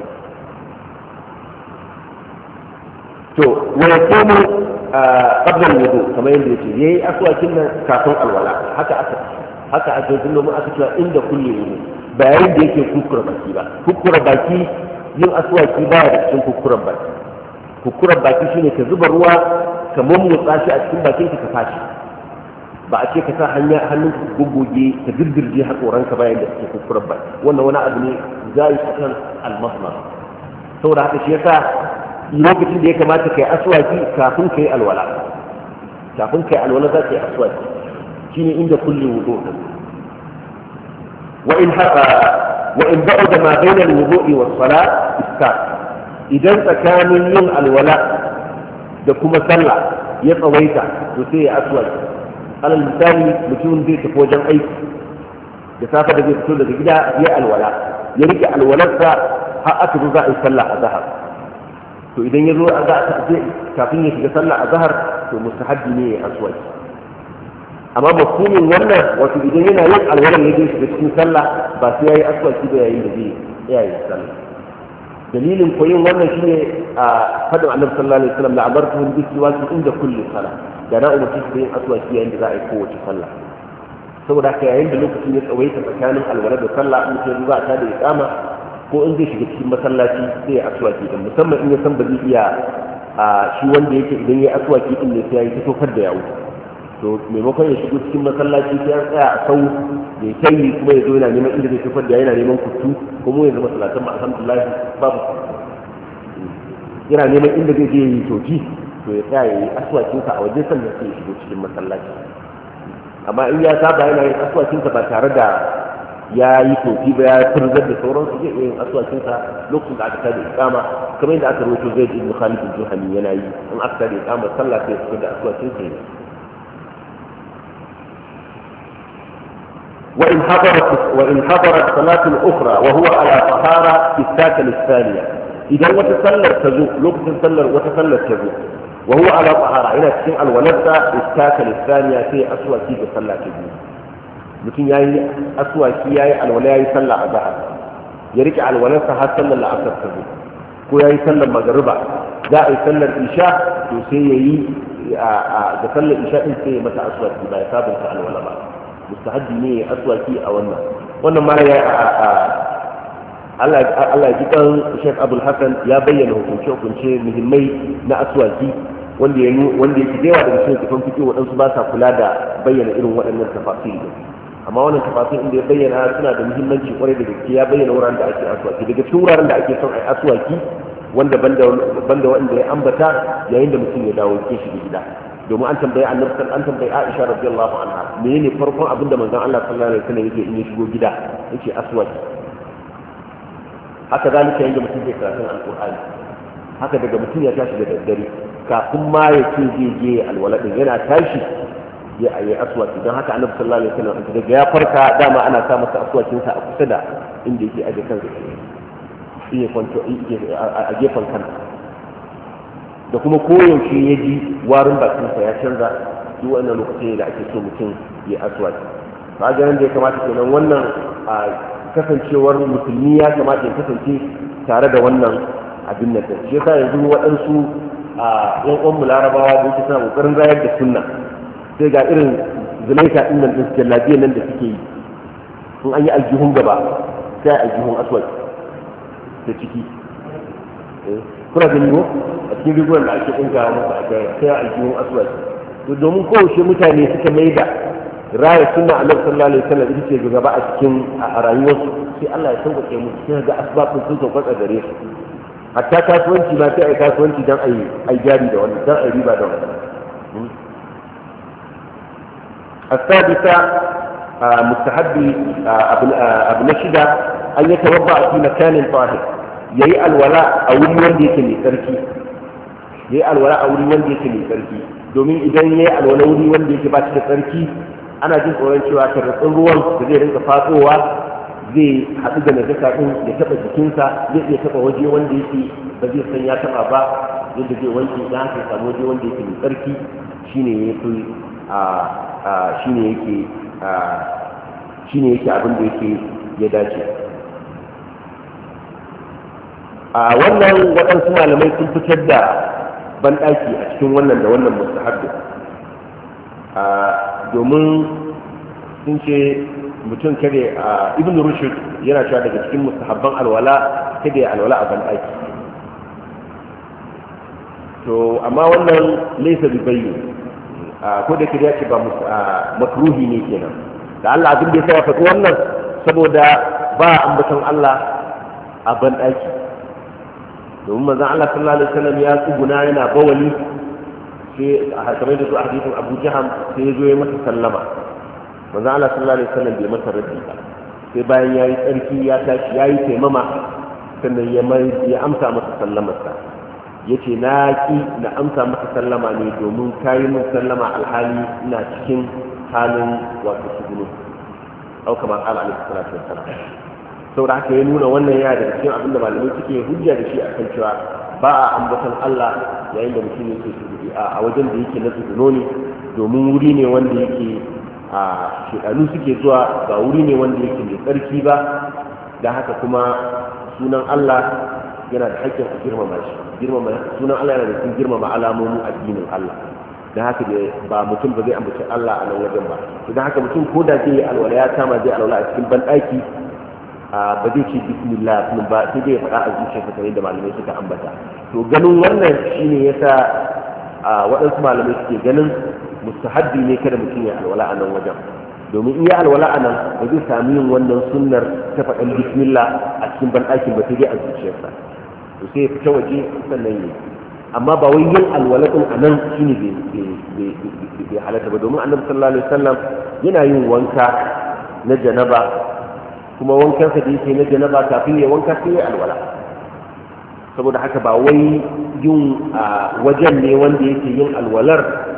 to wa yakumu qabla al-wudu kamar yadda yake yayi aswakin nan kafin alwala haka aka dinga mun aka cewa inda kulli wudu bayan da yake kukkura baki yin aswaki baya da cikin kukkuran baki shine ka zuba ruwa ka mummutsa shi a cikin bakin ka fashi ba a ce ka sa hannun gugguge ka girgirje haƙoranka bayan da suke kuskuren ba wannan wani abu ne za yi akan almasmar saboda haka shi yasa lokacin da ya kamata ka yi aswaki kafin ka yi alwala za ka yi aswaki shine inda kulli wudu wa in ba'da ma bayna al-wudu'i was-salat iskat idan tsakanin yin alwala da kuma sallah ya tsawaita to sai ya aswaki alal misali mutum zai tafi wajen aiki da safe da zai fito daga gida ya alwala ya rike alwalarsa har aka zo za a yi sallah a zahar to idan ya zo a kafin ya shiga sallah a zahar to mustahabbi ne ya aswaki amma mafhumin wannan wato idan yana yin alwalar ya je shiga cikin sallah ba sai ya yi aswaki ba yayin da zai yi sallah dalilin koyin wannan shine a fadin annabi sallallahu alaihi wasallam la'amartuhum bis-siwaki inda kulli salah da na umarci su yin aswaki yayin da za a yi kowace sallah saboda haka yayin da lokacin ya tsawaita tsakanin alwala da sallah in sai za ta da iqama ko in zai shiga cikin masallaci sai ya aswaki din musamman in ya san ba zai iya shi wanda yake idan ya aswaki din ne sai ya yi tofar da yawo to maimakon ya shigo cikin masallaci sai ya tsaya a sau da ya kai kuma ya zo yana neman inda zai tofar da yana neman kutu kuma yanzu masallatan ma alhamdulillah babu yana neman inda zai je yi toki to ya tsaya ya yi aswakinsa a waje sannan sai ya shigo cikin masallaci amma in ya saba yana yin aswakinsa ba tare da ya yi tofi ba ya turzar da sauransu zai iya yin aswakinsa lokacin da aka tada iqama kamar yadda aka rawaito zai ibn Khalid al-Juhani yana yi in aka tada iqama sallah sai ya fito da aswakinsa ne وإن حضرت صلاة أخرى وهو على طهارة استاك للثانية إذا وتسلل تزو لوك تسلل وتسلل تزو wa huwa ala tahara ina cikin alwalarsa istaka lisaniya sai aswaki da sallah ta biyu mutum yayi aswaki yayi alwala yayi sallah a zahar ya rike alwalarsa har sallar la'asar ta zo ko yayi sallar magriba za a yi sallar isha to sai yayi da sallar isha din sai ya mata aswaki ba ya sabunta alwala ba mustahabbi ne aswaki a wannan mala ya Allah ya ji kan Sheikh Abdul Hassan ya bayyana hukunce muhimmai na aswaki wanda yake da yawa daga cikin kafin fiƙi waɗansu ba sa kula da bayyana irin waɗannan tafasiri amma wannan tafasir inda ya bayyana suna da muhimmanci kwarai da gaske ya bayyana wuraren da ake aswaki daga cikin wuraren da ake son a yi aswaki wanda banda wanda ya ambata yayin da mutum ya dawo ke shi gida domin an tambayi Aisha radiyallahu anha menene farkon abin da manzon Allah sallallahu alaihi wasallam yake in ya shigo gida yake aswaki haka zalika yayin da mutum zai karatun alqur'ani haka daga mutum ya tashi da daddare kafin ma ya ce zai je alwala din yana tashi ya yi aswaki don haka annabi sallallahu alaihi wasallam daga ya farka dama ana sa masa aswakin sa a kusa da inda yake aje kansa shi ya kwanto a gefen kansa da kuma koyaushe ya ji warin bakinsa ya canza duk wannan lokacin da ake so mutum ya aswaki ba ga da ya kamata kenan wannan kasancewar musulmi ya kamata ya kasance tare da wannan abin nan shi yasa yanzu waɗansu yan uwan mu larabawa da yake suna kokarin rayar da sunna sai ga irin zulaika din nan din jallabiyan nan da suke yi in an yi aljihun gaba sai aljihun aswaki da ciki kuna gani ko a cikin rigunan da ake ɗinka musu a kai sai aljihun aswaki to domin kowace mutane suka mai da raya sunna annabi sallallahu alaihi wasallam ita ce gaba a cikin a rayuwarsu sai Allah ya sauƙaƙe musu sai ga asbabun sun sauƙaƙa gare su hatta kasuwanci ma sai ai kasuwanci dan ai jari da wannan dan ai riba da wannan السادسة مستحب ابن شدة أن يتوضأ في مكان طاهر يي الولاء أو الوندي كني تركي يي الولاء أو الوندي كني تركي domin idan yayi alwalauri wanda yake ba shi da tsarki ana jin tsoron cewa tarratsin ruwan da zai rinka fatsowa zai haɗu da najasa ɗin ya taɓa jikinsa zai iya taɓa waje wanda yake ba zai san ya taɓa ba yadda zai wanke da haka ya samu waje wanda yake mai tsarki shine yake abin da yake ya dace a wannan waɗansu malamai sun fitar da banɗaki a cikin wannan da wannan mustahabbi domin sun ce mutum kada ibn rushd yana cewa daga cikin mustahabban alwala kada ya alwala a banɗaki to amma wannan laysa bi bayyin ko da kiriya ce ba makruhi ne kenan da Allah abin da ya sa ya faɗi wannan saboda ba ambaton Allah a banɗaki domin manzon Allah sallallahu alaihi wasallam ya tsuguna yana bawali sai a kamar da su a hadisin Abu Jaham sai ya zo ya masa sallama manzon Allah sallallahu alaihi wasallam bai masa raddi ba sai bayan yayi tsarki ya tashi yayi taimama sannan ya amsa masa sallamarsa yace na ki na amsa masa sallama ne domin kayi min sallama alhali ina cikin halin wato shugulu au kamar alaihi salatu wassalam saboda haka ya nuna wannan yana da cikin abinda malamai suke hujja da shi akan cewa ba a ambaton Allah yayin da mutum yake shugudi a wajen da yake na tsuguno ne domin wuri ne wanda yake a shekaru suke zuwa ba wuri ne wanda yake mai tsarki ba da haka kuma sunan Allah yana da haƙƙin a girmama shi sunan Allah yana da cikin girmama alamomin addinin Allah da haka ba mutum ba zai ambaci Allah a nan wajen ba idan haka mutum ko da zai yi alwala ya kama zai alwala a cikin banɗaki ba zai ce bismillah kuma ba sai dai faɗa a zuciyarsa kamar da malamai suka ambata to ganin wannan shine yasa waɗansu malamai suke ganin mustahabbi ne kada mutum ya alwala a nan wajen domin in ya alwala a nan ba zai sami yin wannan sunnar ta faɗan bismillah a cikin banɗakin ba sai dai a zuciyarsa to sai ya fita waje sannan yi amma ba wai yin alwala ɗin a nan shine bai halatta ba domin annabi sallallahu alaihi wasallam yana yin wanka na janaba kuma wankansa da yake na janaba kafin ya wanka sai ya alwala saboda haka ba wai yin wajen ne wanda yake yin alwalar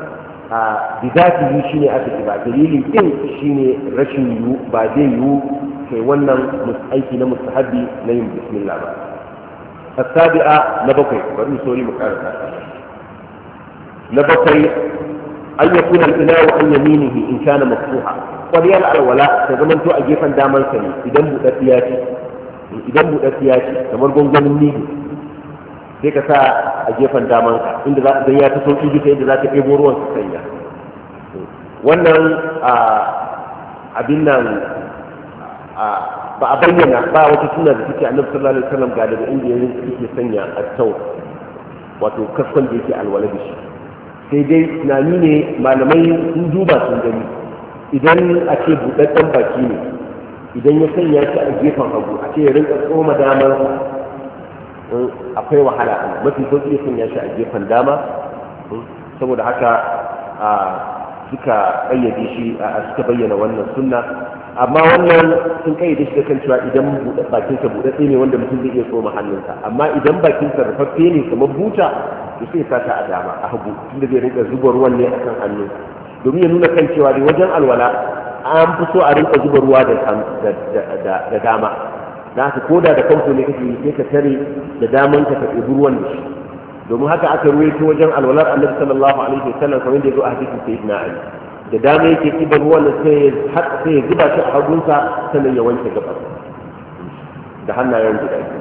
bidatihi shine aka ce ba dalilin din shine rashin yiwu ba zai yiwu kai wannan aiki na mustahabi na yin bismillah ba السابعة نبقي ورمي سوري مكارثة na bakwai an yakuna al-ina'u an yaminihi in kana maftuha ƙwariyar alwala ta zamanto a gefen damansa ne idan buɗaɗɗiya ce kamar gwangwanin nihi sai ka sa a gefen damanka inda za a ya ta sauƙi bisa yadda za ta ɗebo ruwan su sanya wannan abin nan ba a bayyana ba wata suna da suke annabi sallallahu alaihi wasallam ga daga inda yake sanya at-taw wato kaskon da yake alwala da shi sai dai tunani ne malamai sun duba sun gani idan a ce buɗaɗɗen baki ne idan ya sanya shi a gefen hagu a ce ya rinka tsoma damar akwai wahala mafi sauƙi ya sanya shi a gefen dama saboda haka suka ƙayyade shi suka bayyana wannan sunna amma wannan sun ƙayyade shi da kan cewa idan bakinsa buɗaɗɗe ne wanda mutum zai iya tsoma hannunsa amma idan bakinsa rufaffe ne kamar buta to sai ya sa ta a dama a hagu tunda zai rinka zuba ruwan ne akan hannunsa domin ya nuna kan cewa wajen alwala an fi so a rinka zuba ruwa da dama da haka koda da famfo ne kake yi sai ka tare da daman ka ɗebi ruwan da shi domin haka aka ruwaito wajen alwalar annabi sallallahu alaihi wasallam kamar da ya zo a hadisin sayyidina ali da dama yake kibar ruwan da sai ya zuba shi a hagunsa sannan ya wanke gabar da hannayen guda biyu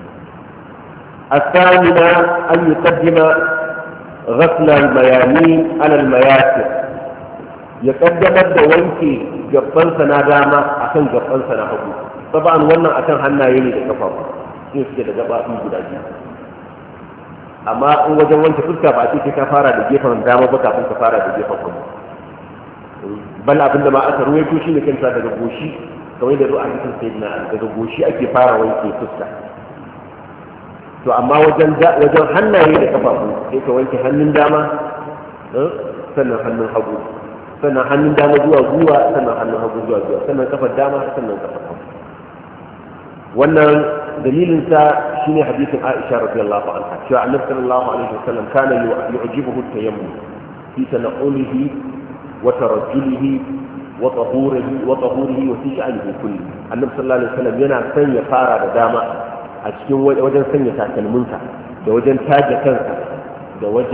الثامنة أن يقدم غسل الميامين على المياسر ya kaddamar da wanke gabansa na dama akan gabansa na hagu saban wannan akan hannaye ne da kafafu sun suke da gabaɗi guda biyu amma in wajen wanke fuska ba sai ka fara da gefen dama ba kafin ka fara da gefen hagu bal abin da ma aka ruwaito shine kanta daga goshi kamar da zo a cikin sayyidina daga goshi ake fara wanke fuska to amma wajen hannaye da kafafu sai ka wanke hannun dama sannan hannun hagu sannan hannun dama zuwa zuwa sannan hannun hagu zuwa zuwa sannan kafar dama sannan kafar hagu wannan dalilin sa shine hadisin Aisha radiyallahu anha cewa Annabi sallallahu alaihi wasallam kana yu'jibuhu at-tayammum fi tanqulihi wa tarajjulihi wa tahurihi wa fi sha'nihi kulli Annabi sallallahu alaihi wasallam yana sanya fara da dama a cikin wajen sanya takalminsa da wajen taje kansa da wajen